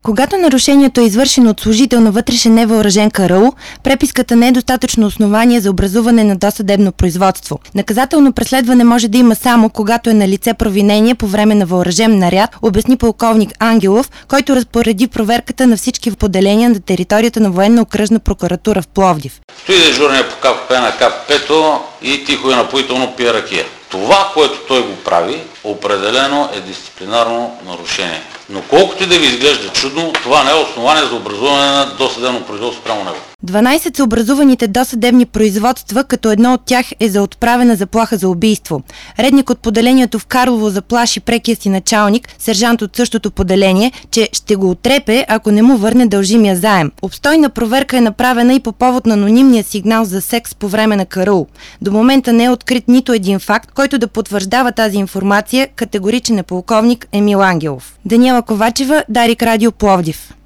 Когато нарушението е извършено от служител на вътрешен невъоръжен КРУ, преписката не е достатъчно основание за образуване на досъдебно производство. Наказателно преследване може да има само когато е налице провинение по време на въоръжен наряд, обясни полковник Ангелов, който разпореди проверката на всички поделения на територията на Военно-окръжна прокуратура в Пловдив. Стои дежурния по КПП на КПП-то и тихо и напоително пие ракия. Това, което той го прави, определено е дисциплинарно нарушение. Но колкото и да ви изглежда чудно, това не е основание за образуване на досъдебно производство спрямо него. 12 са образуваните досъдебни производства, като едно от тях е за отправена заплаха за убийство. Редник от поделението в Карлово заплаши прекия си началник, сержант от същото поделение, че ще го отрепе, ако не му върне дължимия заем. Обстойна проверка е направена и по повод на анонимния сигнал за секс по време на КРУ. До момента не е открит нито един факт, който да потвърждава тази информация, категоричен е полковник Емил Ангелов. Даниела Ковачева, Дарик Радио, Пловдив.